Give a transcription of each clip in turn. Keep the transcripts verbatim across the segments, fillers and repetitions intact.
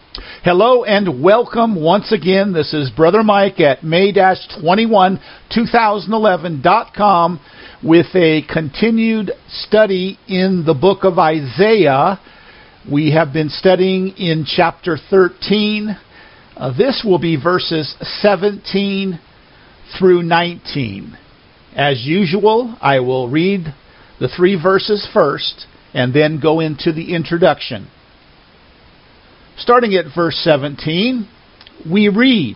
Hello and welcome once again. This is Brother Mike at May twenty-first, twenty eleven dot com with a continued study in the book of Isaiah. We have been studying in chapter thirteen. Uh, this will be verses seventeen through nineteen. As usual, I will read the three verses first and then go into the introduction. Starting at verse seventeen, we read,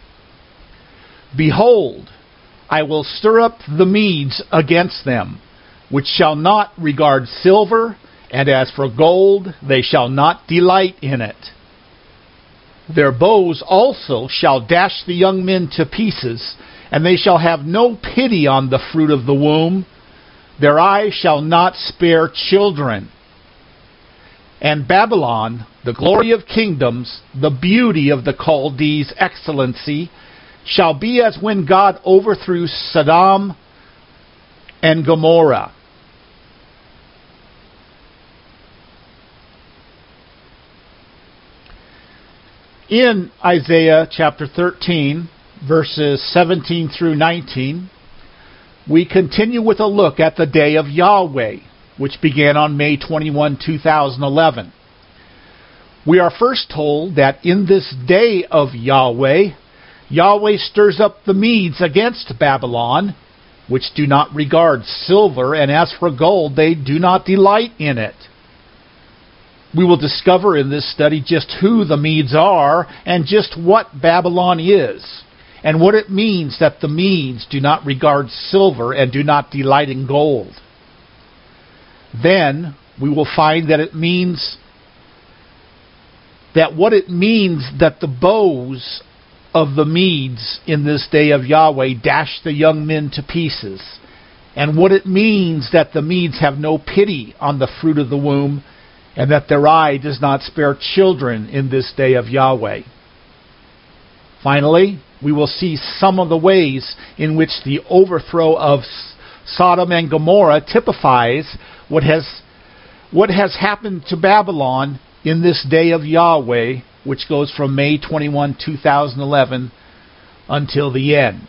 "Behold, I will stir up the Medes against them, which shall not regard silver, and as for gold, they shall not delight in it. Their bows also shall dash the young men to pieces, and they shall have no pity on the fruit of the womb. Their eyes shall not spare children. And Babylon, the glory of kingdoms, the beauty of the Chaldees' excellency, shall be as when God overthrew Sodom and Gomorrah." In Isaiah chapter thirteen, verses seventeen through nineteen, we continue with a look at the day of Yahweh, which began on May twenty-first, twenty eleven. We are first told that in this day of Yahweh, Yahweh stirs up the Medes against Babylon, which do not regard silver, and as for gold, they do not delight in it. We will discover in this study just who the Medes are and just what Babylon is, and what it means that the Medes do not regard silver and do not delight in gold. Then we will find that it means that what it means that the bows of the Medes in this day of Yahweh dash the young men to pieces, and what it means that the Medes have no pity on the fruit of the womb, and that their eye does not spare children in this day of Yahweh. Finally, we will see some of the ways in which the overthrow of Sodom and Gomorrah typifies what has what has happened to Babylon in this day of Yahweh, which goes from May twenty-first, twenty eleven until the end.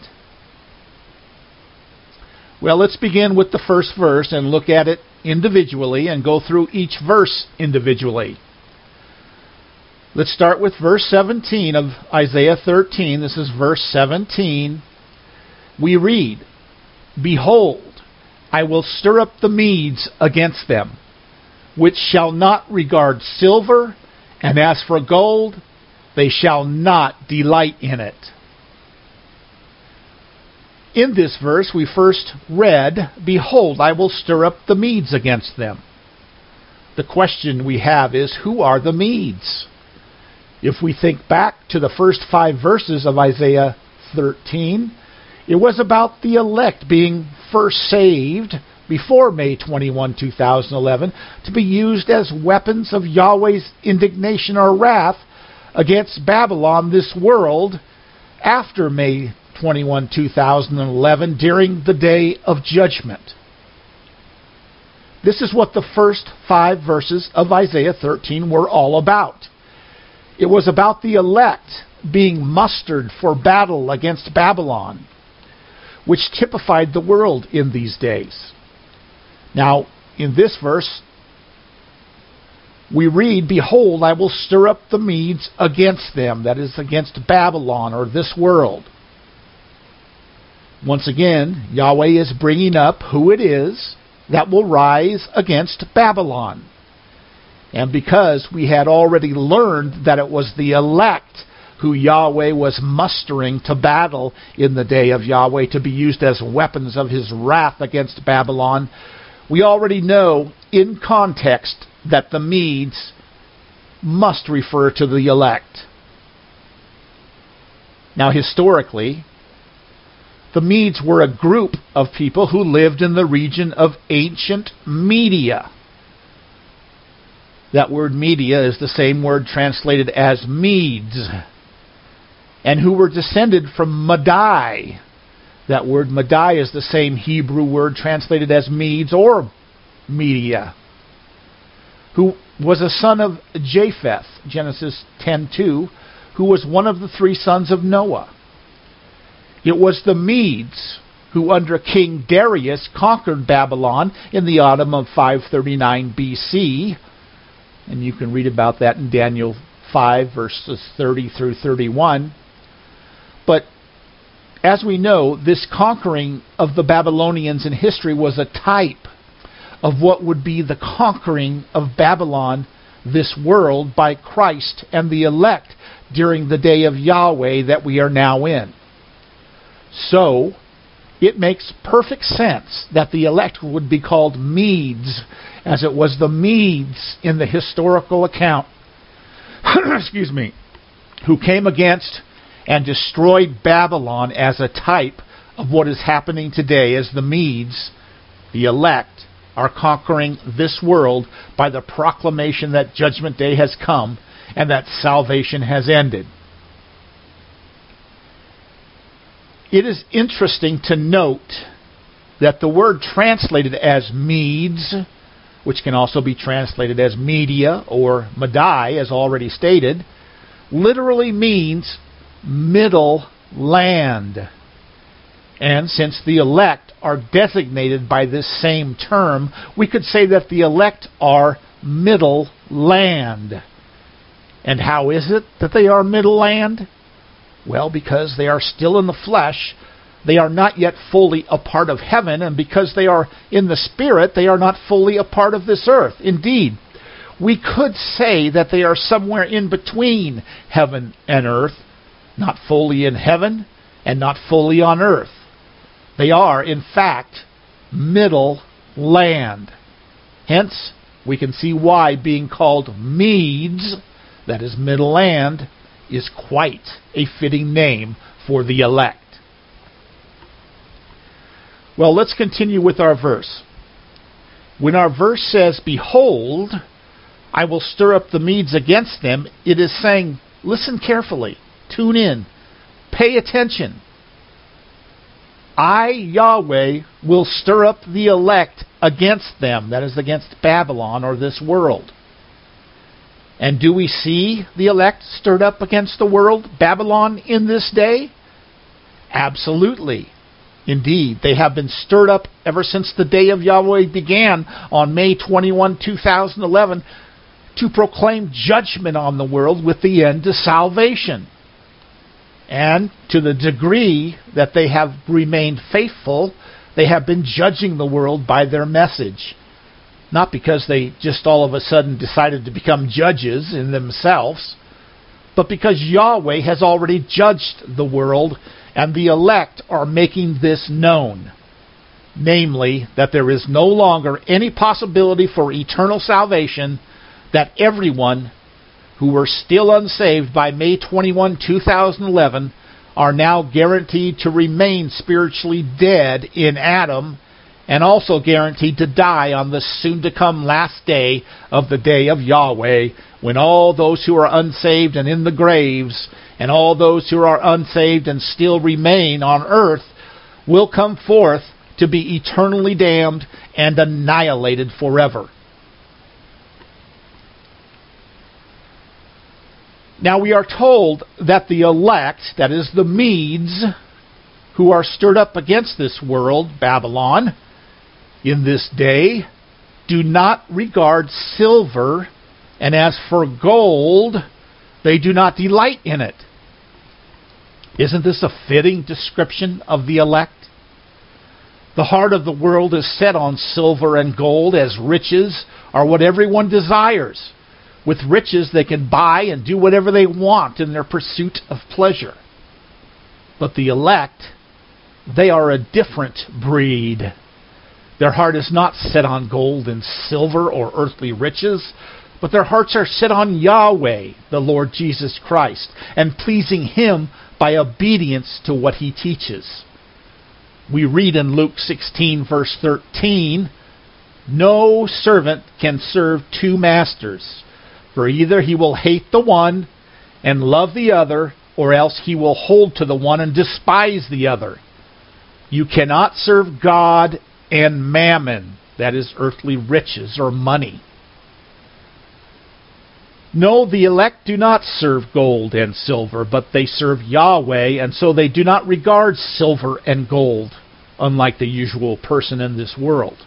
Well, let's begin with the first verse and look at it individually and go through each verse individually. Let's start with verse seventeen of Isaiah thirteen. This is verse seventeen. We read, "Behold, I will stir up the Medes against them, which shall not regard silver, and as for gold, they shall not delight in it." In this verse, we first read, "Behold, I will stir up the Medes against them." The question we have is, who are the Medes? If we think back to the first five verses of Isaiah thirteen, it was about the elect being first saved before May twenty-first, twenty eleven, to be used as weapons of Yahweh's indignation or wrath against Babylon, this world, after May twenty-first, twenty eleven, during the day of judgment. This is what the first five verses of Isaiah thirteen were all about. It was about the elect being mustered for battle against Babylon, which typified the world in these days. Now, in this verse, we read, "Behold, I will stir up the Medes against them," that is, against Babylon or this world. Once again, Yahweh is bringing up who it is that will rise against Babylon. And because we had already learned that it was the elect who Yahweh was mustering to battle in the day of Yahweh to be used as weapons of his wrath against Babylon, we already know in context that the Medes must refer to the elect. Now, historically, the Medes were a group of people who lived in the region of ancient Media. That word Media is the same word translated as Medes, and who were descended from Madai. That word Madai is the same Hebrew word translated as Medes or Media, who was a son of Japheth, Genesis ten two, who was one of the three sons of Noah. It was the Medes who under King Darius conquered Babylon in the autumn of five thirty-nine B C, and you can read about that in Daniel five, verses thirty through thirty-one. But as we know, this conquering of the Babylonians in history was a type of what would be the conquering of Babylon, this world, by Christ and the elect during the day of Yahweh that we are now in. So, it makes perfect sense that the elect would be called Medes, as it was the Medes in the historical account, excuse me, who came against and destroyed Babylon as a type of what is happening today as the Medes, the elect, are conquering this world by the proclamation that Judgment Day has come and that salvation has ended. It is interesting to note that the word translated as Medes, which can also be translated as Media or Madai, as already stated, literally means middle land. And since the elect are designated by this same term, we could say that the elect are middle land. And how is it that they are middle land? Well, because they are still in the flesh, they are not yet fully a part of heaven, and because they are in the spirit, they are not fully a part of this earth. Indeed, we could say that they are somewhere in between heaven and earth, not fully in heaven and not fully on earth. They are, in fact, middle land. Hence, we can see why being called Medes, that is middle land, is quite a fitting name for the elect. Well, let's continue with our verse. When our verse says, "Behold, I will stir up the Medes against them," it is saying, listen carefully, tune in, pay attention. I, Yahweh, will stir up the elect against them, that is, against Babylon or this world. And do we see the elect stirred up against the world, Babylon, in this day? Absolutely. Indeed, they have been stirred up ever since the day of Yahweh began on May twenty-first, two thousand eleven, to proclaim judgment on the world with the end to salvation. And to the degree that they have remained faithful, they have been judging the world by their message. Not because they just all of a sudden decided to become judges in themselves, but because Yahweh has already judged the world, and the elect are making this known. Namely, that there is no longer any possibility for eternal salvation, that everyone who were still unsaved by May twenty-first, two thousand eleven, are now guaranteed to remain spiritually dead in Adam, and also guaranteed to die on the soon-to-come last day of the day of Yahweh, when all those who are unsaved and in the graves, and all those who are unsaved and still remain on earth, will come forth to be eternally damned and annihilated forever. Now we are told that the elect, that is the Medes, who are stirred up against this world, Babylon, in this day, do not regard silver, and as for gold, they do not delight in it. Isn't this a fitting description of the elect? The heart of the world is set on silver and gold, as riches are what everyone desires. With riches they can buy and do whatever they want in their pursuit of pleasure. But the elect, they are a different breed. Their heart is not set on gold and silver or earthly riches, but their hearts are set on Yahweh, the Lord Jesus Christ, and pleasing Him by obedience to what He teaches. We read in Luke sixteen, verse thirteen, "No servant can serve two masters, for either he will hate the one and love the other, or else he will hold to the one and despise the other. You cannot serve God and mammon," that is earthly riches or money. No, the elect do not serve gold and silver, but they serve Yahweh, and so they do not regard silver and gold, unlike the usual person in this world.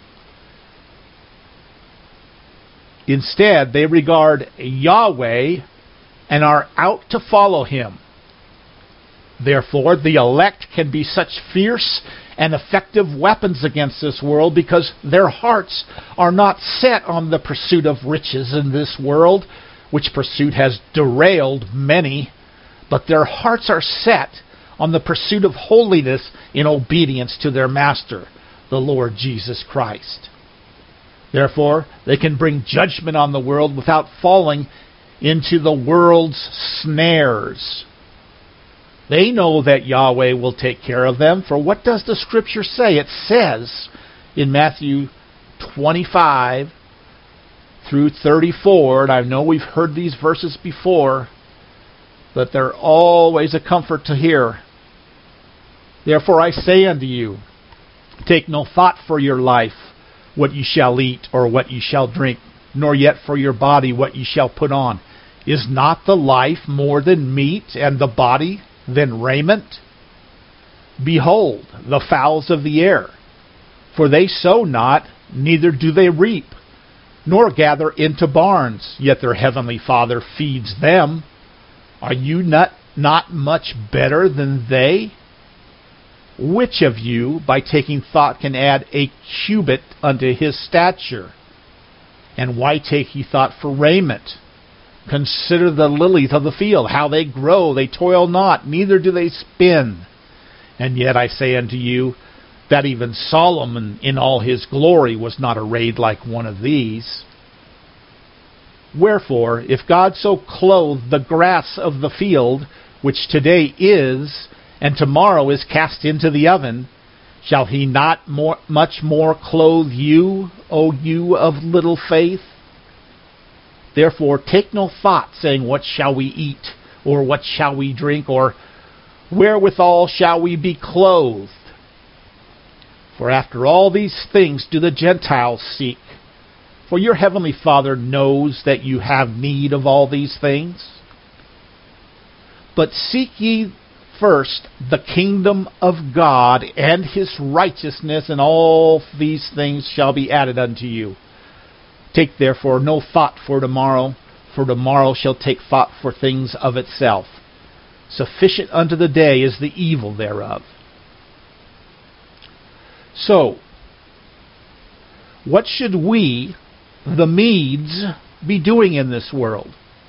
Instead, they regard Yahweh and are out to follow Him. Therefore, the elect can be such fierce and effective weapons against this world because their hearts are not set on the pursuit of riches in this world, which pursuit has derailed many, but their hearts are set on the pursuit of holiness in obedience to their Master, the Lord Jesus Christ. Therefore, they can bring judgment on the world without falling into the world's snares. They know that Yahweh will take care of them, for what does the Scripture say? It says in Matthew twenty-five through thirty-four, and I know we've heard these verses before, but they're always a comfort to hear. Therefore I say unto you, take no thought for your life, what ye shall eat, or what ye shall drink, nor yet for your body what ye shall put on. Is not the life more than meat, and the body than raiment? Behold, the fowls of the air, for they sow not, neither do they reap, nor gather into barns, yet their heavenly Father feeds them. Are you not, not much better than they? Which of you, by taking thought, can add a cubit unto his stature? And why take ye thought for raiment? Consider the lilies of the field, how they grow, they toil not, neither do they spin. And yet I say unto you, that even Solomon in all his glory was not arrayed like one of these. Wherefore, if God so clothe the grass of the field, which today is, and tomorrow is cast into the oven, shall he not more, much more clothe you, O you of little faith? Therefore take no thought, saying, what shall we eat, or what shall we drink, or wherewithal shall we be clothed? For after all these things do the Gentiles seek. For your heavenly Father knows that you have need of all these things. But seek ye first the kingdom of God and His righteousness, and all these things shall be added unto you. Take therefore no thought for tomorrow, for tomorrow shall take thought for things of itself. Sufficient unto the day is the evil thereof. So, what should we, the Medes, be doing in this world?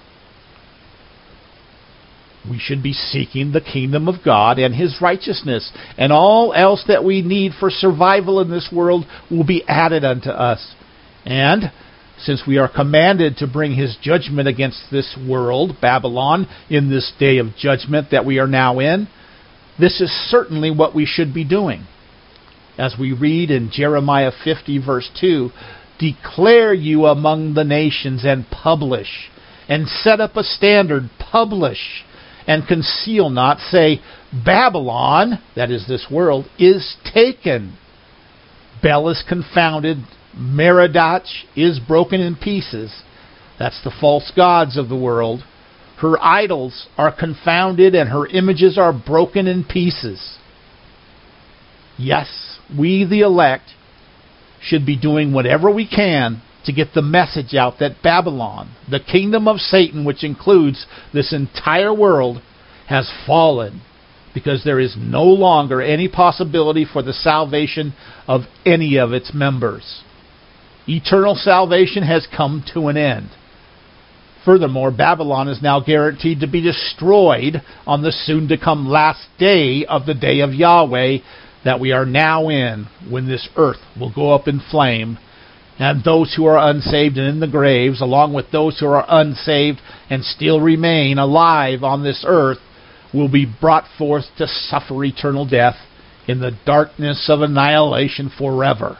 We should be seeking the kingdom of God and His righteousness, and all else that we need for survival in this world will be added unto us. And since we are commanded to bring His judgment against this world, Babylon, in this day of judgment that we are now in, this is certainly what we should be doing. As we read in Jeremiah fifty verse two, declare you among the nations and publish, and set up a standard, publish, and conceal not, say, Babylon, that is this world, is taken. Bel is confounded, Merodach is broken in pieces. That's the false gods of the world. Her idols are confounded, and her images are broken in pieces. Yes, we, the elect, should be doing whatever we can to get the message out that Babylon, the kingdom of Satan, which includes this entire world, has fallen, because there is no longer any possibility for the salvation of any of its members. Eternal salvation has come to an end. Furthermore, Babylon is now guaranteed to be destroyed on the soon-to-come last day of the day of Yahweh that we are now in, when this earth will go up in flame, and those who are unsaved and in the graves, along with those who are unsaved and still remain alive on this earth, will be brought forth to suffer eternal death in the darkness of annihilation forever.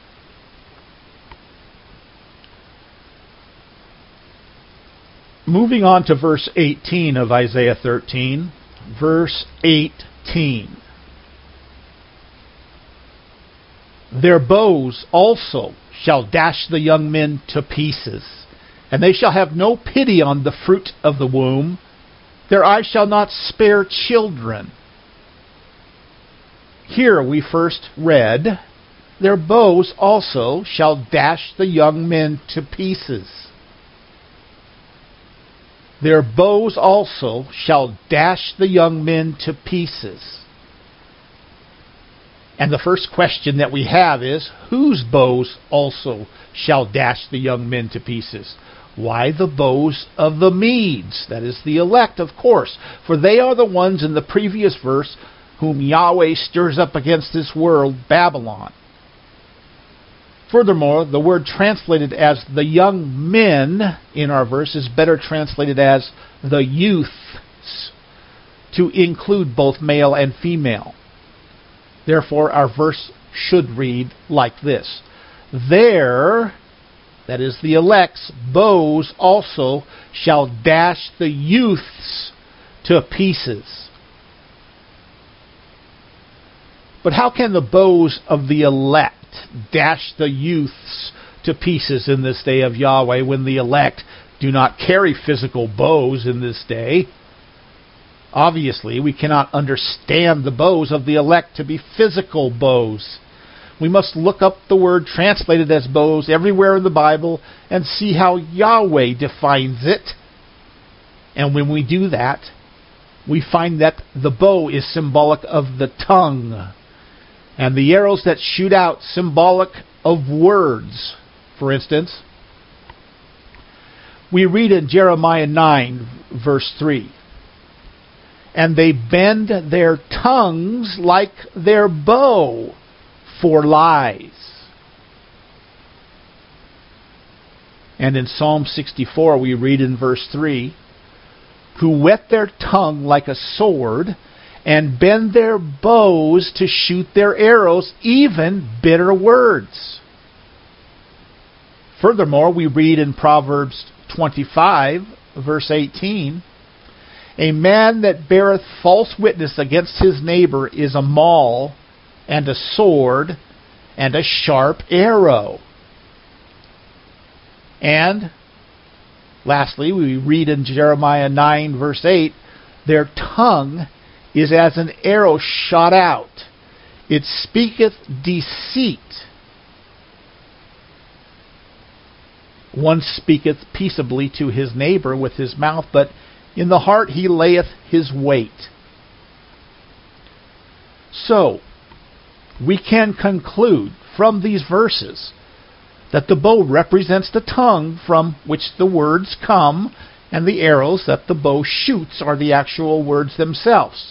Moving on to verse eighteen of Isaiah thirteen. Verse eighteen. Their bows also shall dash the young men to pieces, And they shall have no pity on the fruit of the womb. Their eyes shall not spare children. Here we first read, their bows also shall dash the young men to pieces. Their bows also shall dash the young men to pieces. And the first question that we have is, whose bows also shall dash the young men to pieces? Why, the bows of the Medes, that is the elect, of course, for they are the ones in the previous verse whom Yahweh stirs up against this world, Babylon. Furthermore, the word translated as the young men in our verse is better translated as the youths, to include both male and female. Therefore, our verse should read like this. Their, that is the elect's, bows also shall dash the youths to pieces. But how can the bows of the elect dash the youths to pieces in this day of Yahweh when the elect do not carry physical bows in this day? Obviously, we cannot understand the bows of the elect to be physical bows. We must look up the word translated as bows everywhere in the Bible and see how Yahweh defines it. And when we do that, we find that the bow is symbolic of the tongue, and the arrows that shoot out symbolic of words. For instance, we read in Jeremiah nine, verse three, and they bend their tongues like their bow for lies. And in Psalm sixty-four, we read in verse three, who whet their tongue like a sword, and bend their bows to shoot their arrows, even bitter words. Furthermore, we read in Proverbs twenty-five, verse eighteen, a man that beareth false witness against his neighbor is a maul, and a sword, and a sharp arrow. And lastly, we read in Jeremiah nine, verse eight, their tongue is as an arrow shot out. It speaketh deceit. One speaketh peaceably to his neighbor with his mouth, but in the heart he layeth his weight. So, we can conclude from these verses that the bow represents the tongue from which the words come, and the arrows that the bow shoots are the actual words themselves.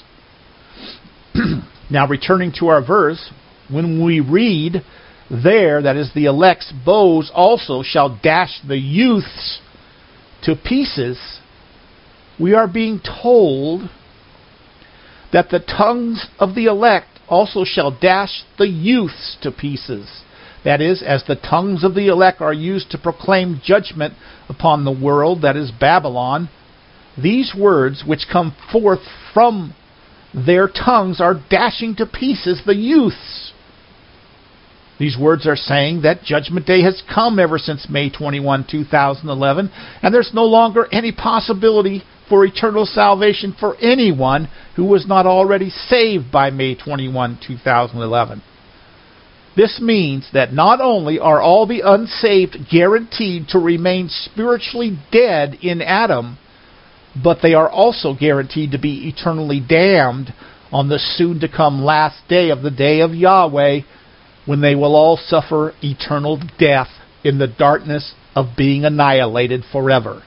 Now, returning to our verse, when we read there, that is, the elect's bows also shall dash the youths to pieces, we are being told that the tongues of the elect also shall dash the youths to pieces. That is, as the tongues of the elect are used to proclaim judgment upon the world, that is Babylon, these words which come forth from their tongues are dashing to pieces the youths. These words are saying that Judgment Day has come ever since May twenty-first, two thousand eleven, and there's no longer any possibility for eternal salvation for anyone who was not already saved by May twenty-first, two thousand eleven. This means that not only are all the unsaved guaranteed to remain spiritually dead in Adam, but they are also guaranteed to be eternally damned on the soon-to-come last day of the day of Yahweh, when they will all suffer eternal death in the darkness of being annihilated forever.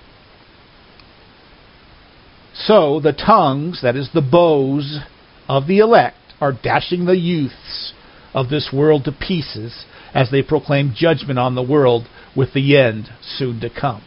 So the tongues, that is the bows of the elect, are dashing the youths of this world to pieces as they proclaim judgment on the world with the end soon to come.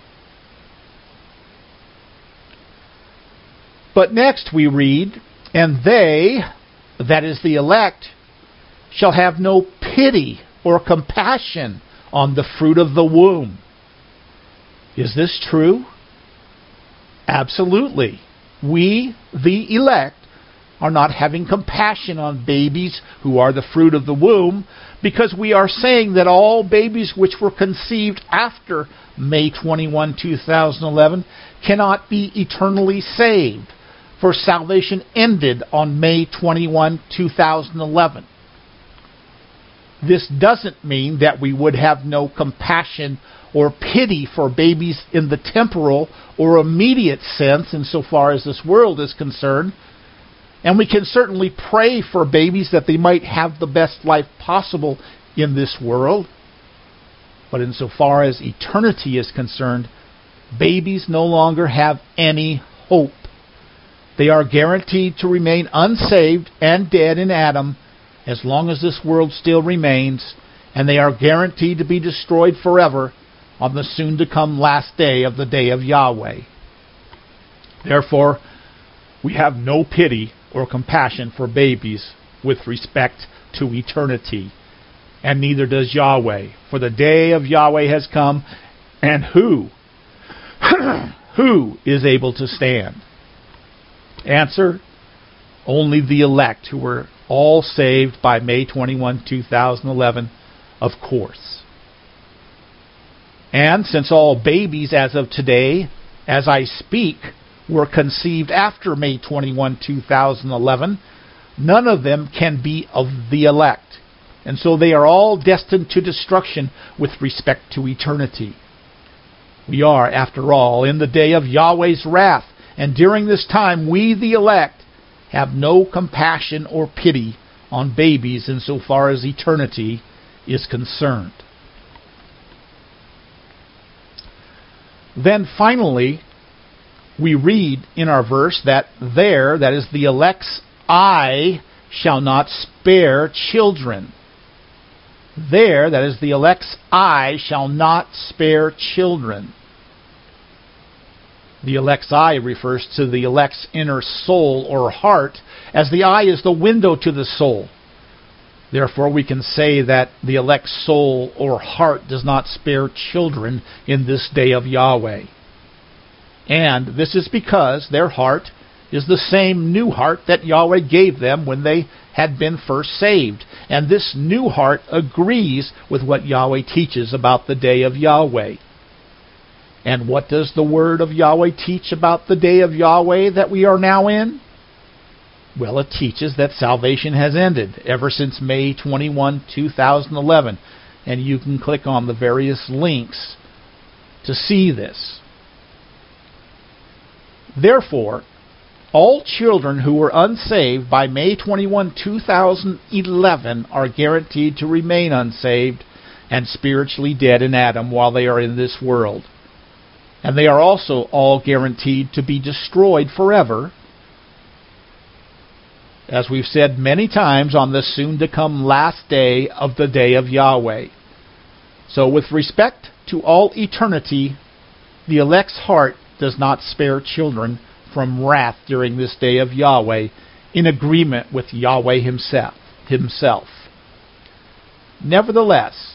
But next we read, and they, that is the elect, shall have no pity or compassion on the fruit of the womb. Is this true? Absolutely. We, the elect, are not having compassion on babies who are the fruit of the womb, because we are saying that all babies which were conceived after May twenty-first, two thousand eleven cannot be eternally saved, for salvation ended on May twenty-first, two thousand eleven. This doesn't mean that we would have no compassion or pity for babies in the temporal or immediate sense insofar as this world is concerned. And we can certainly pray for babies that they might have the best life possible in this world. But insofar as eternity is concerned, babies no longer have any hope. They are guaranteed to remain unsaved and dead in Adam as long as this world still remains, and they are guaranteed to be destroyed forever on the soon-to-come last day of the day of Yahweh. Therefore, we have no pity or compassion for babies with respect to eternity, and neither does Yahweh, for the day of Yahweh has come, and who, who is able to stand? Answer, only the elect who were all saved by May twenty-first, two thousand eleven, of course. And since all babies as of today, as I speak, were conceived after May twenty-first, two thousand eleven, none of them can be of the elect. And so they are all destined to destruction with respect to eternity. We are, after all, in the day of Yahweh's wrath, and during this time we, the elect, have no compassion or pity on babies insofar as eternity is concerned. Then finally, we read in our verse that there, that is the elect's eye, shall not spare children. There, that is the elect's eye, shall not spare children. The elect's eye refers to the elect's inner soul or heart, as the eye is the window to the soul. Therefore, we can say that the elect's soul or heart does not spare children in this day of Yahweh. And this is because their heart is the same new heart that Yahweh gave them when they had been first saved. And this new heart agrees with what Yahweh teaches about the day of Yahweh. And what does the word of Yahweh teach about the day of Yahweh that we are now in? Well, it teaches that salvation has ended ever since May twenty-first, two thousand eleven. And you can click on the various links to see this. Therefore, all children who were unsaved by May twenty-first, two thousand eleven are guaranteed to remain unsaved and spiritually dead in Adam while they are in this world. And they are also all guaranteed to be destroyed forever, as we've said many times, on the soon-to-come last day of the day of Yahweh. So with respect to all eternity, the elect's heart does not spare children from wrath during this day of Yahweh, in agreement with Yahweh himself. himself. Nevertheless,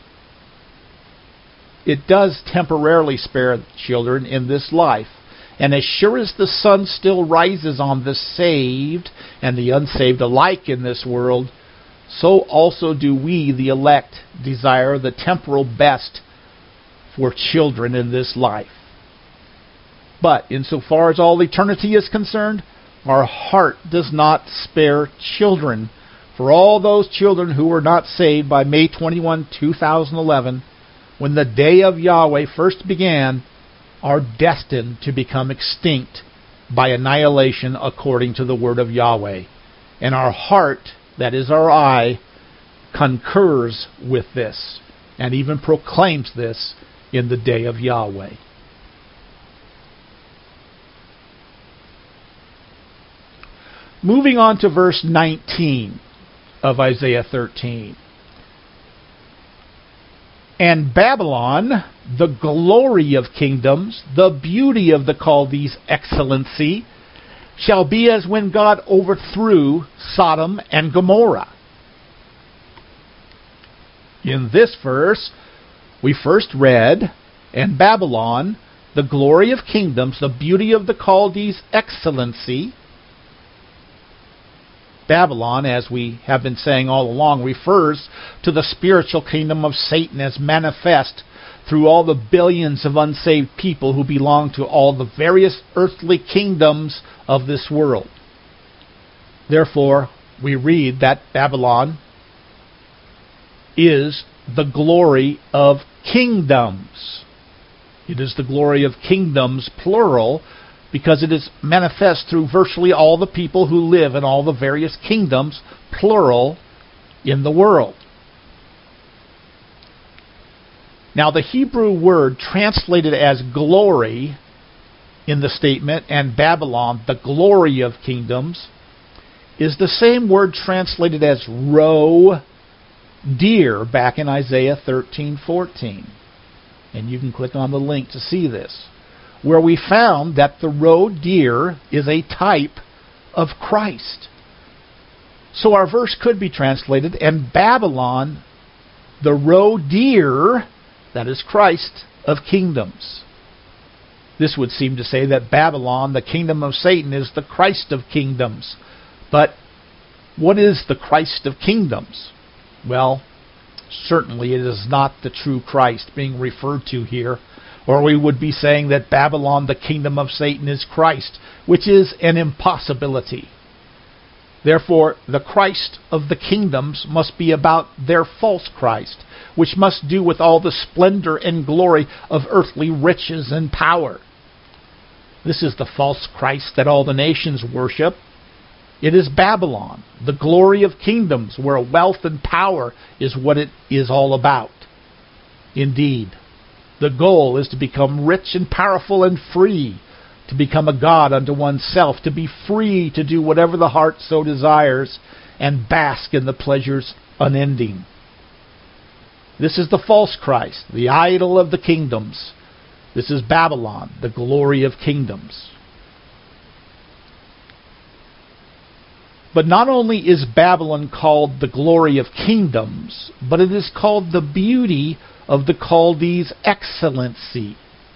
it does temporarily spare children in this life. And as sure as the sun still rises on the saved and the unsaved alike in this world, so also do we, the elect, desire the temporal best for children in this life. But insofar as all eternity is concerned, our heart does not spare children. For all those children who were not saved by May twenty-first, two thousand eleven, when the day of Yahweh first began, are destined to become extinct by annihilation according to the word of Yahweh. And our heart, that is our eye, concurs with this, and even proclaims this in the day of Yahweh. Moving on to verse nineteen of Isaiah thirteen. And Babylon, the glory of kingdoms, the beauty of the Chaldees' excellency, shall be as when God overthrew Sodom and Gomorrah. In this verse, we first read, and Babylon, the glory of kingdoms, the beauty of the Chaldees' excellency. Babylon, as we have been saying all along, refers to the spiritual kingdom of Satan as manifest through all the billions of unsaved people who belong to all the various earthly kingdoms of this world. Therefore, we read that Babylon is the glory of kingdoms. It is the glory of kingdoms, plural, because it is manifest through virtually all the people who live in all the various kingdoms, plural, in the world. Now, the Hebrew word translated as glory in the statement, and Babylon, the glory of kingdoms, is the same word translated as roe deer back in Isaiah thirteen fourteen. And you can click on the link to see this, where we found that the roe deer is a type of Christ. So our verse could be translated, and Babylon, the roe deer, that is Christ, of kingdoms. This would seem to say that Babylon, the kingdom of Satan, is the Christ of kingdoms. But what is the Christ of kingdoms? Well, certainly it is not the true Christ being referred to here, or we would be saying that Babylon, the kingdom of Satan, is Christ, which is an impossibility. Therefore, the Christ of the kingdoms must be about their false Christ, which must do with all the splendor and glory of earthly riches and power. This is the false Christ that all the nations worship. It is Babylon, the glory of kingdoms, where wealth and power is what it is all about. Indeed, the goal is to become rich and powerful and free, to become a god unto oneself, to be free to do whatever the heart so desires, and bask in the pleasures unending. This is the false Christ, the idol of the kingdoms. This is Babylon, the glory of kingdoms. But not only is Babylon called the glory of kingdoms, but it is called the beauty of the Chaldees' excellency.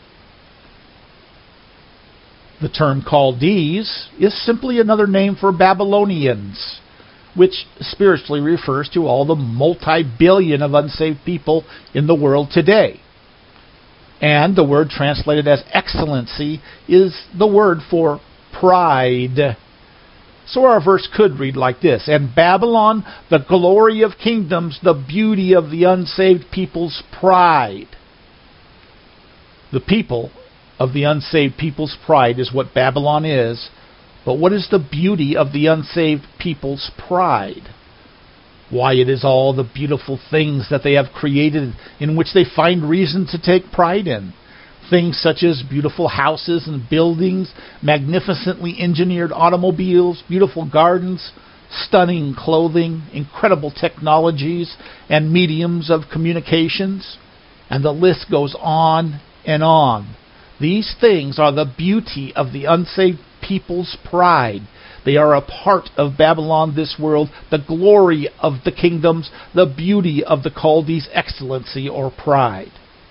The term Chaldees is simply another name for Babylonians, which spiritually refers to all the multi-billion of unsaved people in the world today. And the word translated as excellency is the word for pride. So our verse could read like this: and Babylon, the glory of kingdoms, the beauty of the unsaved people's pride. The people of the unsaved people's pride is what Babylon is. But what is the beauty of the unsaved people's pride? Why, it is all the beautiful things that they have created in which they find reason to take pride in. Things such as beautiful houses and buildings, magnificently engineered automobiles, beautiful gardens, stunning clothing, incredible technologies, and mediums of communications. And the list goes on and on. These things are the beauty of the unsaved people's pride. They are a part of Babylon, this world, the glory of the kingdoms, the beauty of the Chaldees' excellency or pride.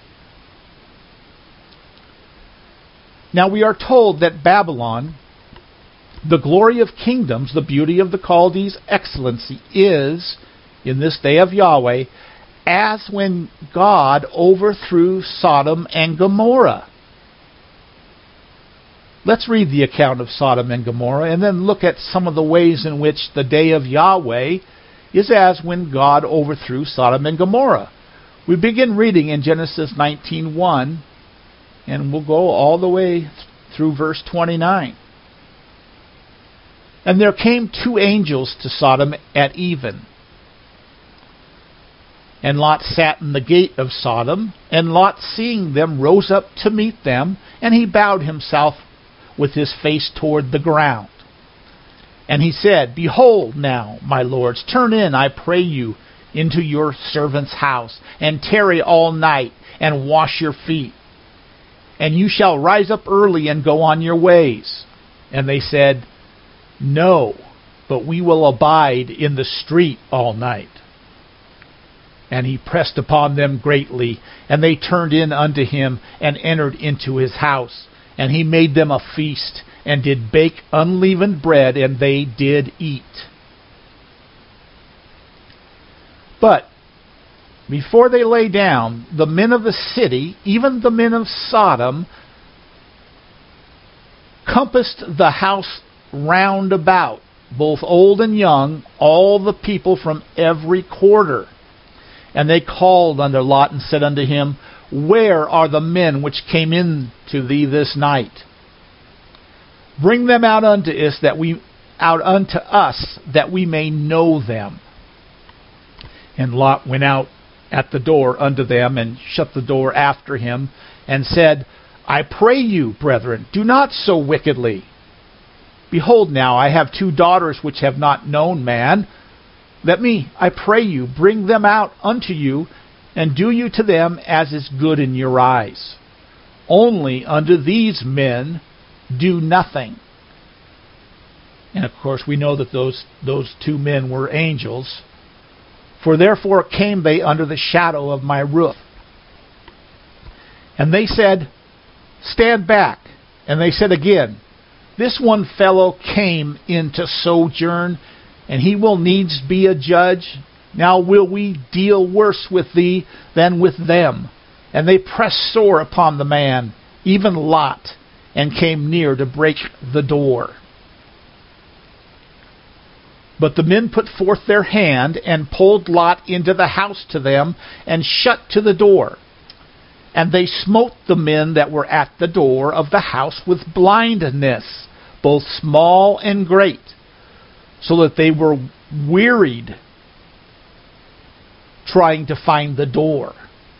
Now we are told that Babylon, the glory of kingdoms, the beauty of the Chaldees' excellency, is, in this day of Yahweh, as when God overthrew Sodom and Gomorrah. Let's read the account of Sodom and Gomorrah and then look at some of the ways in which the day of Yahweh is as when God overthrew Sodom and Gomorrah. We begin reading in Genesis nineteen one, and we'll go all the way through verse twenty-nine. And there came two angels to Sodom at even. And Lot sat in the gate of Sodom, and Lot, seeing them, rose up to meet them, and he bowed himself with his face toward the ground. And he said, Behold now, my lords, turn in, I pray you, into your servant's house, and tarry all night, and wash your feet. And you shall rise up early and go on your ways. And they said, No, but we will abide in the street all night. And he pressed upon them greatly, and they turned in unto him, and entered into his house. And he made them a feast, and did bake unleavened bread, and they did eat. But before they lay down, the men of the city, even the men of Sodom, compassed the house round about, both old and young, all the people from every quarter. And they called unto Lot and said unto him, Where are the men which came in to thee this night? Bring them out unto us that we out unto us that we may know them. And Lot went out at the door unto them, and shut the door after him, and said, I pray you, brethren, do not so wickedly. Behold now, I have two daughters which have not known man. Let me, I pray you, bring them out unto you, and do you to them as is good in your eyes. Only unto these men do nothing. And of course we know that those, those two men were angels. For therefore came they under the shadow of my roof. And they said, Stand back. And they said again, This one fellow came in to sojourn, and he will needs be a judge. Now will we deal worse with thee than with them. And they pressed sore upon the man, even Lot, and came near to break the door. But the men put forth their hand, and pulled Lot into the house to them, and shut to the door. And they smote the men that were at the door of the house with blindness, both small and great, so that they were wearied trying to find the door.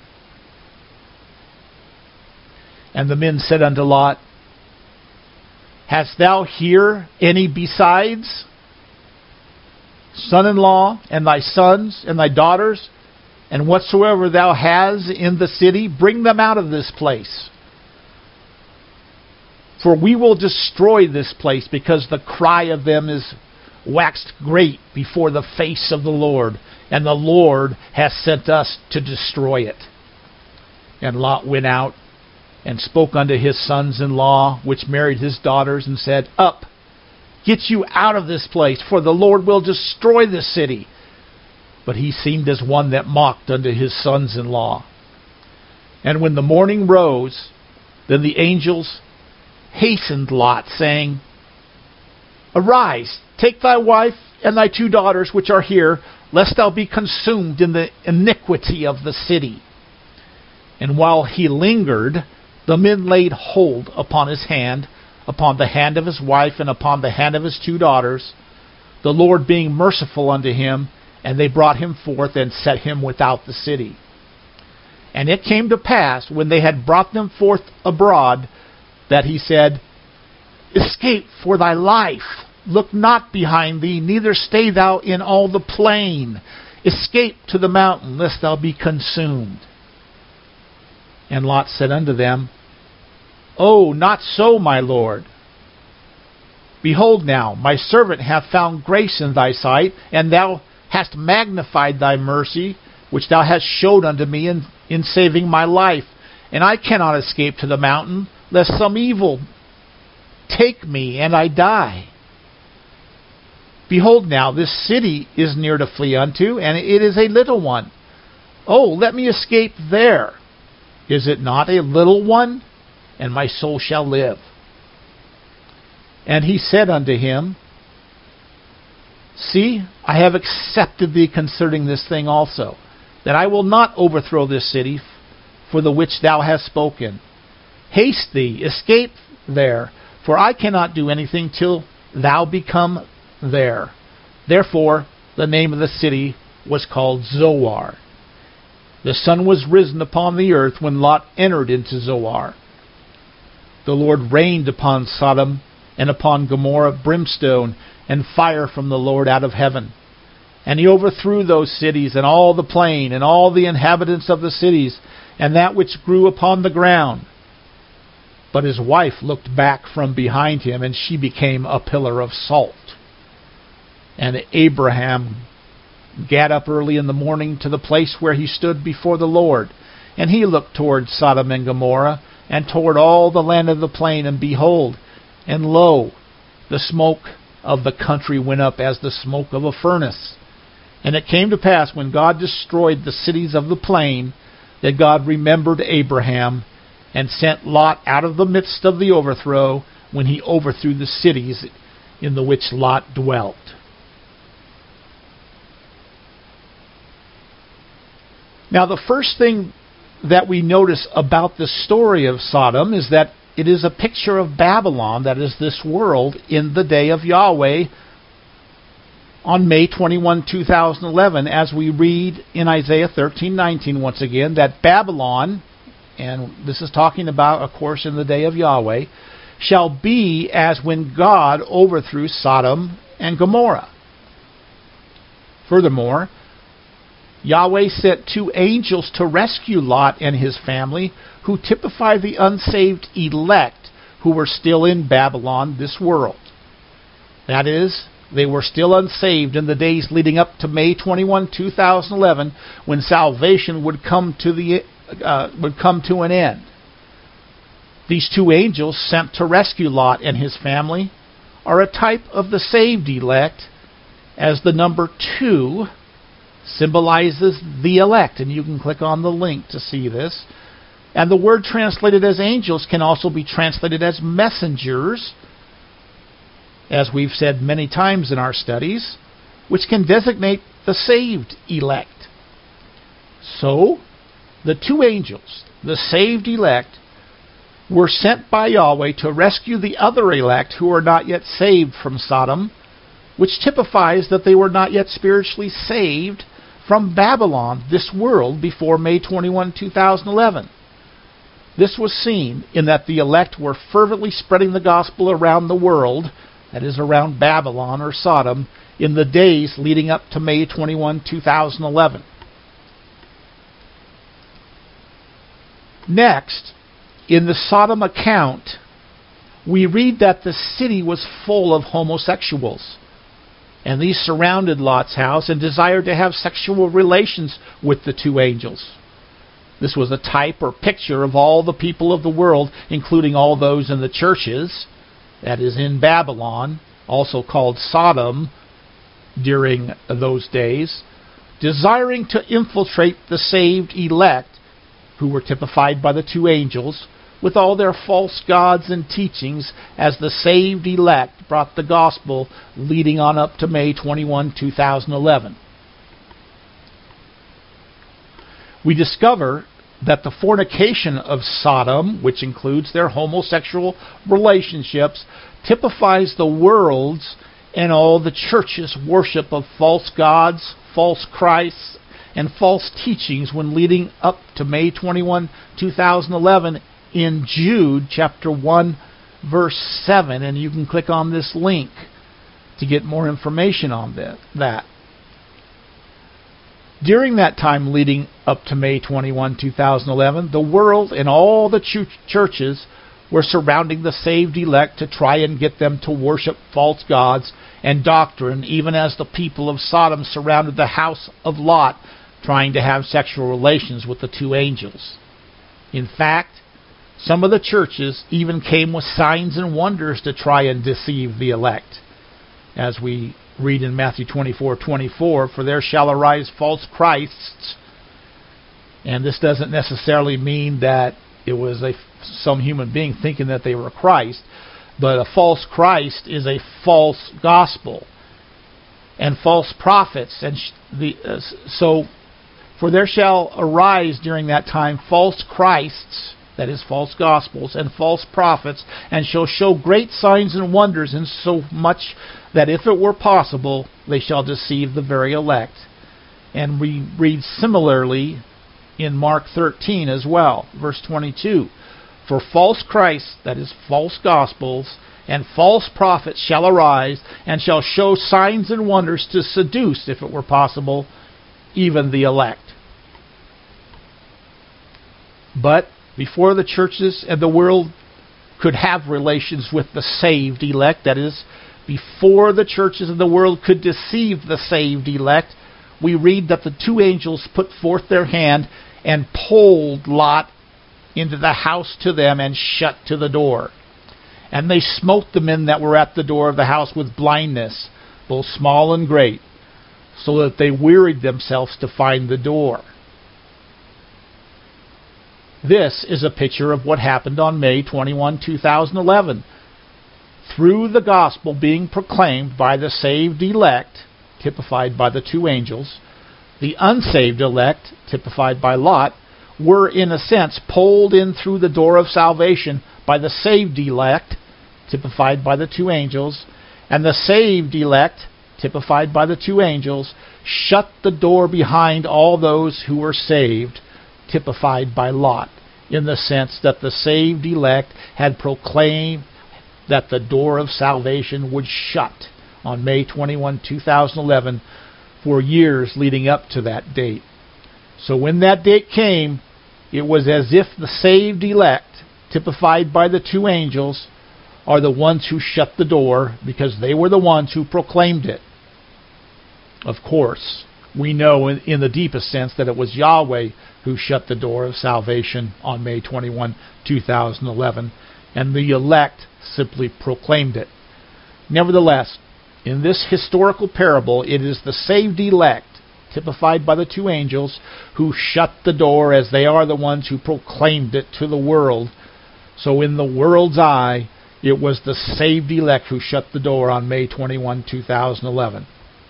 And the men said unto Lot, Hast thou here any besides son-in-law, and thy sons, and thy daughters, and whatsoever thou hast in the city? Bring them out of this place. For we will destroy this place, because the cry of them is waxed great before the face of the Lord, and the Lord hath sent us to destroy it. And Lot went out, and spoke unto his sons-in-law, which married his daughters, and said, Up, get you out of this place, for the Lord will destroy this city. But he seemed as one that mocked unto his sons-in-law. And when the morning rose, then the angels hastened Lot, saying, Arise, take thy wife and thy two daughters which are here, lest thou be consumed in the iniquity of the city. And while he lingered, the men laid hold upon his hand, upon the hand of his wife, and upon the hand of his two daughters, the Lord being merciful unto him, and they brought him forth and set him without the city. And it came to pass, when they had brought them forth abroad, that he said, Escape for thy life. Look not behind thee, neither stay thou in all the plain. Escape to the mountain, lest thou be consumed. And Lot said unto them, Oh, not so, my lord. Behold now, my servant hath found grace in thy sight, and thou hast magnified thy mercy, which thou hast showed unto me in, in saving my life. And I cannot escape to the mountain, lest some evil take me, and I die. Behold now, this city is near to flee unto, and it is a little one. Oh, let me escape there. Is it not a little one? And my soul shall live. And he said unto him, See, I have accepted thee concerning this thing also, that I will not overthrow this city for the which thou hast spoken. Haste thee, escape there, for I cannot do anything till thou become there. Therefore the name of the city was called Zoar. The sun was risen upon the earth when Lot entered into Zoar. The Lord rained upon Sodom and upon Gomorrah brimstone and fire from the Lord out of heaven. And he overthrew those cities and all the plain and all the inhabitants of the cities and that which grew upon the ground. But his wife looked back from behind him, and she became a pillar of salt. And Abraham gat up early in the morning to the place where he stood before the Lord. And he looked toward Sodom and Gomorrah, and toward all the land of the plain, and behold, and lo, the smoke of the country went up as the smoke of a furnace, And it came to pass, when God destroyed the cities of the plain, that God remembered Abraham, and sent Lot out of the midst of the overthrow, when he overthrew the cities in the which Lot dwelt. Now, the first thing that we notice about the story of Sodom is that it is a picture of Babylon, that is this world, in the day of Yahweh on May twenty-first, two thousand eleven, as we read in Isaiah thirteen nineteen once again, that Babylon, and this is talking about, of course, in the day of Yahweh, shall be as when God overthrew Sodom and Gomorrah. Furthermore, Yahweh sent two angels to rescue Lot and his family, who typify the unsaved elect who were still in Babylon, this world. That is, they were still unsaved in the days leading up to May twenty-first, two thousand eleven, when salvation would come to the uh, would come to an end. These two angels sent to rescue Lot and his family are a type of the saved elect, as the number two symbolizes the elect, and you can click on the link to see this. And the word translated as angels can also be translated as messengers, as we've said many times in our studies, which can designate the saved elect. So, the two angels, the saved elect, were sent by Yahweh to rescue the other elect who are not yet saved from Sodom, which typifies that they were not yet spiritually saved from Babylon, this world, before May twenty-first, two thousand eleven. This was seen in that the elect were fervently spreading the gospel around the world, that is, around Babylon or Sodom, in the days leading up to May twenty-first, two thousand eleven. Next, in the Sodom account, we read that the city was full of homosexuals, and these surrounded Lot's house and desired to have sexual relations with the two angels. This was a type or picture of all the people of the world, including all those in the churches, that is, in Babylon, also called Sodom during those days, desiring to infiltrate the saved elect, who were typified by the two angels, with all their false gods and teachings, as the saved elect brought the gospel leading on up to May twenty-first, two thousand eleven. We discover that the fornication of Sodom, which includes their homosexual relationships, typifies the world's and all the church's worship of false gods, false Christs, and false teachings when leading up to May twenty-first, two thousand eleven, in Jude chapter one, verse seven, and you can click on this link to get more information on that. During that time leading up to May twenty-first, two thousand eleven, the world and all the ch- churches were surrounding the saved elect to try and get them to worship false gods and doctrine, even as the people of Sodom surrounded the house of Lot, trying to have sexual relations with the two angels. In fact, some of the churches even came with signs and wonders to try and deceive the elect. As we read in Matthew twenty-four twenty-four, for there shall arise false Christs. And this doesn't necessarily mean that it was a, some human being thinking that they were Christ, but a false Christ is a false gospel and false prophets. And sh- the uh, so, for there shall arise during that time false Christs, that is, false gospels, and false prophets, and shall show great signs and wonders, in so much that if it were possible, they shall deceive the very elect. And we read similarly in Mark thirteen as well, verse twenty-two. For false Christs, that is, false gospels, and false prophets shall arise, and shall show signs and wonders to seduce, if it were possible, even the elect. But before the churches and the world could have relations with the saved elect, that is, before the churches and the world could deceive the saved elect, we read that the two angels put forth their hand and pulled Lot into the house to them and shut to the door. And they smote the men that were at the door of the house with blindness, both small and great. so that they wearied themselves to find the door. This is a picture of what happened on May twenty-first, two thousand eleven. Through the gospel being proclaimed by the saved elect, typified by the two angels, the unsaved elect, typified by Lot, were in a sense pulled in through the door of salvation by the saved elect, typified by the two angels, and the saved elect, typified by the two angels, shut the door behind all those who were saved, typified by Lot, in the sense that the saved elect had proclaimed that the door of salvation would shut on May twenty-first, two thousand eleven, for years leading up to that date. So when that date came, it was as if the saved elect, typified by the two angels, are the ones who shut the door because they were the ones who proclaimed it. Of course, we know in, in the deepest sense that it was Yahweh who shut the door of salvation on May twenty-first, two thousand eleven, and the elect simply proclaimed it. Nevertheless, in this historical parable, it is the saved elect, typified by the two angels, who shut the door as they are the ones who proclaimed it to the world. So in the world's eye, it was the saved elect who shut the door on May twenty-first, two thousand eleven.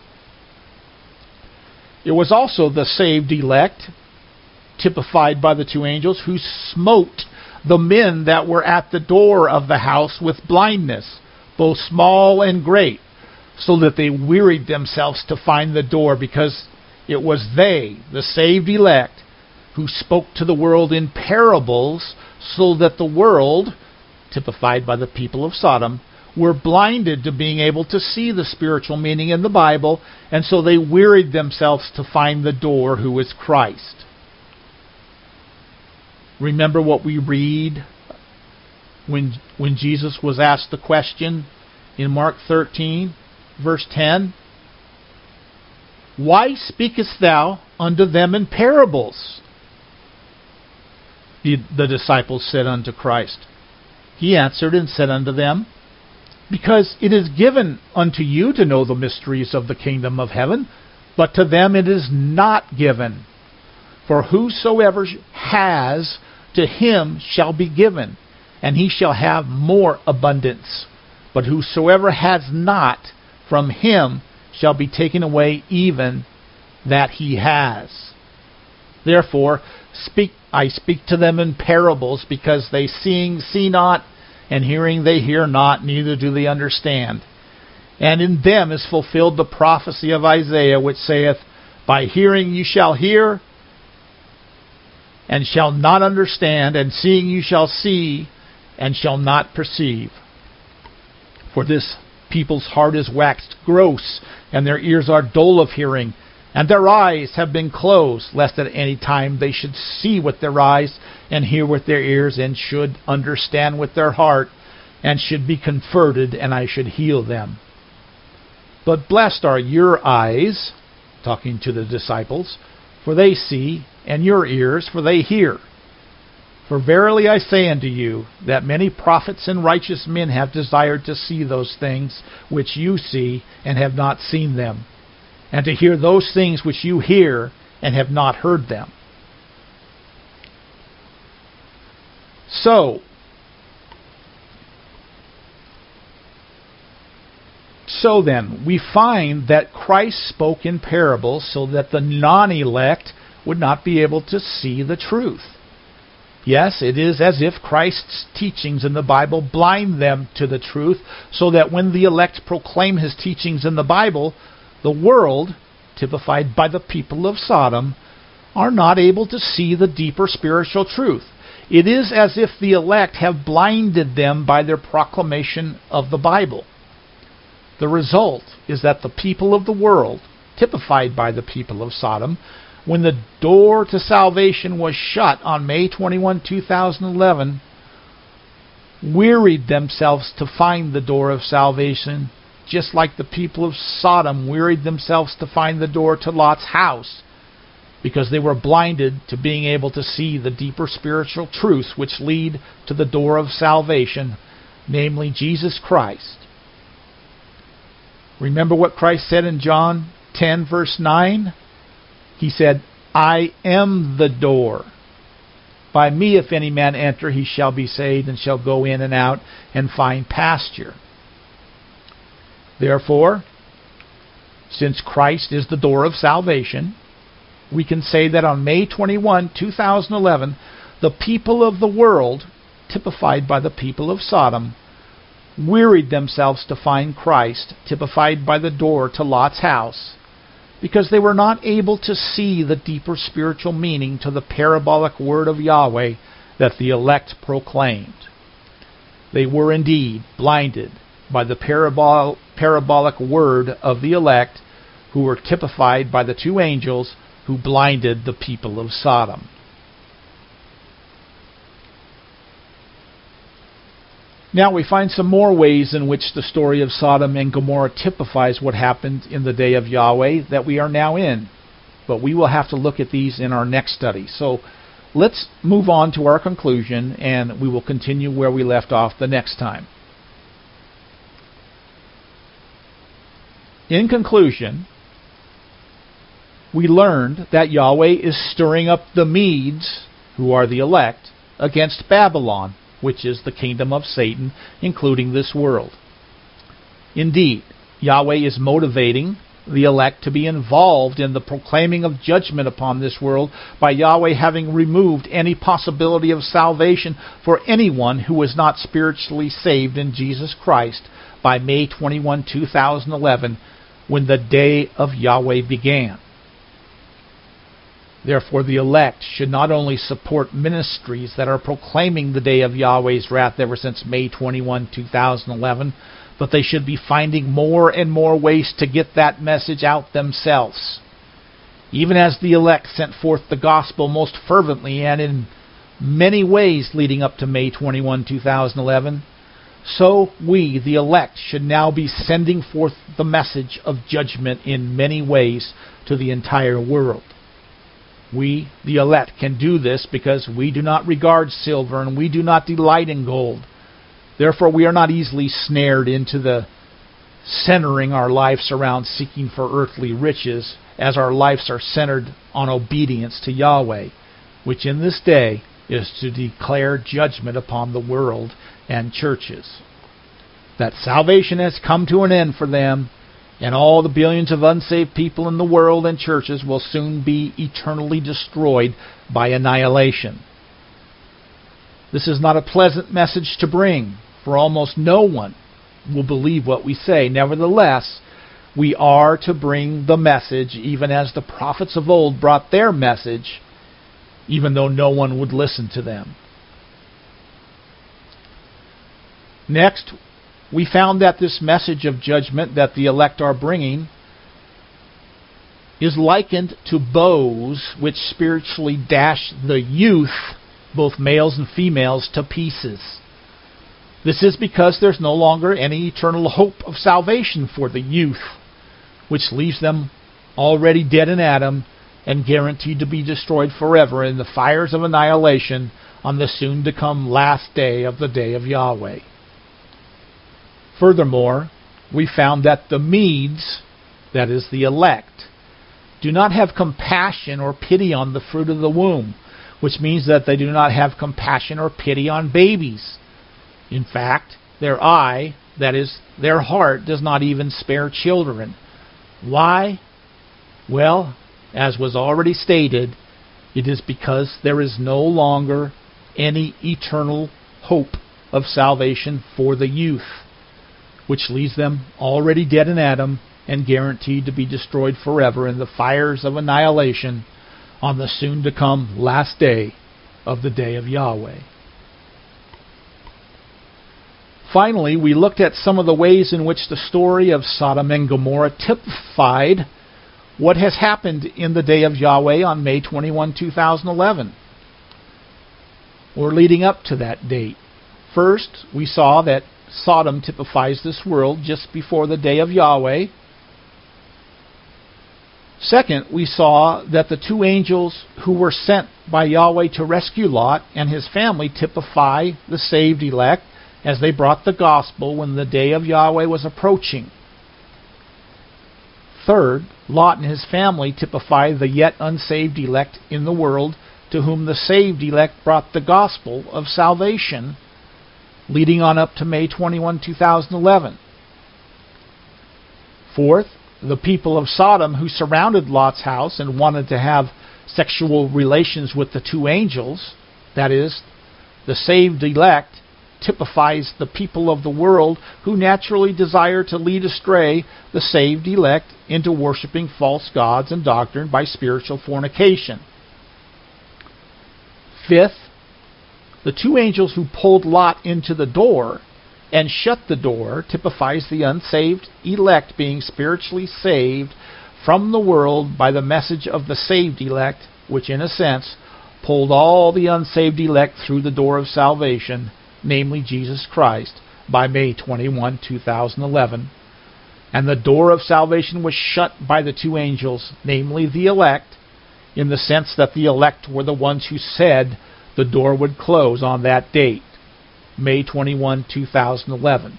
It was also the saved elect, typified by the two angels, who smote the men that were at the door of the house with blindness, both small and great, so that they wearied themselves to find the door, because it was they, the saved elect, who spoke to the world in parables, so that the world, typified by the people of Sodom, were blinded to being able to see the spiritual meaning in the Bible, and so they wearied themselves to find the door, who is Christ. Remember what we read when, when Jesus was asked the question in Mark thirteen, verse ten? Why speakest thou unto them in parables? The, the disciples said unto Christ. He answered and said unto them, Because it is given unto you to know the mysteries of the kingdom of heaven, but to them it is not given. For whosoever has, to him shall be given, and he shall have more abundance. But whosoever has not, from him shall be taken away even that he has. Therefore speak I speak to them in parables, because they seeing see not, and hearing they hear not, neither do they understand. And in them is fulfilled the prophecy of Isaiah, which saith, By hearing you shall hear, and shall not understand, and seeing you shall see, and shall not perceive. For this people's heart is waxed gross, and their ears are dull of hearing, and their eyes have been closed, lest at any time they should see with their eyes, and hear with their ears, and should understand with their heart, and should be converted, and I should heal them. But blessed are your eyes, talking to the disciples, for they see, and your ears, for they hear. For verily I say unto you, that many prophets and righteous men have desired to see those things which you see, and have not seen them, and to hear those things which you hear, and have not heard them. So, so then, we find that Christ spoke in parables so that the non-elect would not be able to see the truth. Yes, it is as if Christ's teachings in the Bible blind them to the truth, so that when the elect proclaim his teachings in the Bible, the world, typified by the people of Sodom, are not able to see the deeper spiritual truth. It is as if the elect have blinded them by their proclamation of the Bible. The result is that the people of the world, typified by the people of Sodom, when the door to salvation was shut on May twenty-first, two thousand eleven, wearied themselves to find the door of salvation, just like the people of Sodom wearied themselves to find the door to Lot's house, because they were blinded to being able to see the deeper spiritual truths which lead to the door of salvation, namely Jesus Christ. Remember what Christ said in John ten, verse nine, he said, I am the door. By me, if any man enter, he shall be saved, and shall go in and out and find pasture. Therefore, since Christ is the door of salvation, we can say that on May twenty-first, two thousand eleven, the people of the world, typified by the people of Sodom, wearied themselves to find Christ, typified by the door to Lot's house, because they were not able to see the deeper spiritual meaning to the parabolic word of Yahweh that the elect proclaimed. They were indeed blinded by the parabol- parabolic word of the elect, who were typified by the two angels who blinded the people of Sodom. Now we find some more ways in which the story of Sodom and Gomorrah typifies what happened in the day of Yahweh that we are now in. But we will have to look at these in our next study. So let's move on to our conclusion, and we will continue where we left off the next time. In conclusion, we learned that Yahweh is stirring up the Medes, who are the elect, against Babylon, which is the kingdom of Satan, including this world. Indeed, Yahweh is motivating the elect to be involved in the proclaiming of judgment upon this world by Yahweh having removed any possibility of salvation for anyone who was not spiritually saved in Jesus Christ by May twenty-first, two thousand eleven, when the day of Yahweh began. Therefore, the elect should not only support ministries that are proclaiming the day of Yahweh's wrath ever since May twenty-first, two thousand eleven, but they should be finding more and more ways to get that message out themselves. Even as the elect sent forth the gospel most fervently and in many ways leading up to May twenty-first, two thousand eleven, so we, the elect, should now be sending forth the message of judgment in many ways to the entire world. We, the elect, can do this because we do not regard silver and we do not delight in gold. Therefore, we are not easily snared into the centering our lives around seeking for earthly riches, as our lives are centered on obedience to Yahweh, which in this day is to declare judgment upon the world and churches. That salvation has come to an end for them, and all the billions of unsaved people in the world and churches will soon be eternally destroyed by annihilation. This is not a pleasant message to bring, for almost no one will believe what we say. Nevertheless, we are to bring the message, even as the prophets of old brought their message, even though no one would listen to them. Next, we found that this message of judgment that the elect are bringing is likened to bows which spiritually dash the youth, both males and females, to pieces. This is because there's no longer any eternal hope of salvation for the youth, which leaves them already dead in Adam and guaranteed to be destroyed forever in the fires of annihilation on the soon-to-come last day of the day of Yahweh. Furthermore, we found that the Medes, that is the elect, do not have compassion or pity on the fruit of the womb, which means that they do not have compassion or pity on babies. In fact, their eye, that is, their heart, does not even spare children. Why? Well, as was already stated, it is because there is no longer any eternal hope of salvation for the youth, which leaves them already dead in Adam and guaranteed to be destroyed forever in the fires of annihilation on the soon-to-come last day of the day of Yahweh. Finally, we looked at some of the ways in which the story of Sodom and Gomorrah typified what has happened in the day of Yahweh on May twenty-first, two thousand eleven, or leading up to that date. First, we saw that Sodom typifies this world just before the day of Yahweh. Second, we saw that the two angels who were sent by Yahweh to rescue Lot and his family typify the saved elect as they brought the gospel when the day of Yahweh was approaching. Third, Lot and his family typify the yet unsaved elect in the world, to whom the saved elect brought the gospel of salvation, leading on up to May twenty-first, two thousand eleven. Fourth, the people of Sodom who surrounded Lot's house and wanted to have sexual relations with the two angels, that is, the saved elect, typifies the people of the world who naturally desire to lead astray the saved elect into worshiping false gods and doctrine by spiritual fornication. Fifth, the two angels who pulled Lot into the door and shut the door typifies the unsaved elect being spiritually saved from the world by the message of the saved elect, which in a sense pulled all the unsaved elect through the door of salvation, namely Jesus Christ, by May twenty-first, two thousand eleven. And the door of salvation was shut by the two angels, namely the elect, in the sense that the elect were the ones who said the door would close on that date, May twenty-first, two thousand eleven.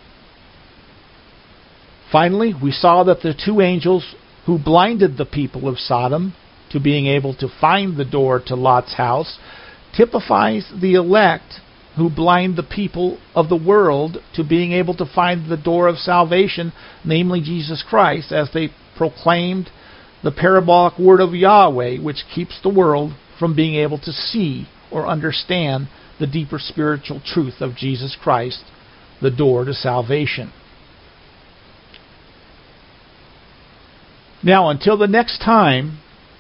Finally, we saw that the two angels who blinded the people of Sodom to being able to find the door to Lot's house typifies the elect who blind the people of the world to being able to find the door of salvation, namely Jesus Christ, as they proclaimed the parabolic word of Yahweh, which keeps the world from being able to see or understand the deeper spiritual truth of Jesus Christ, the door to salvation. Now, until the next time,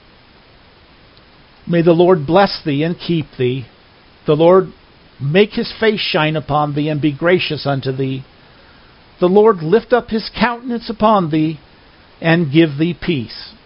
may the Lord bless thee and keep thee. The Lord make his face shine upon thee and be gracious unto thee. The Lord lift up his countenance upon thee and give thee peace.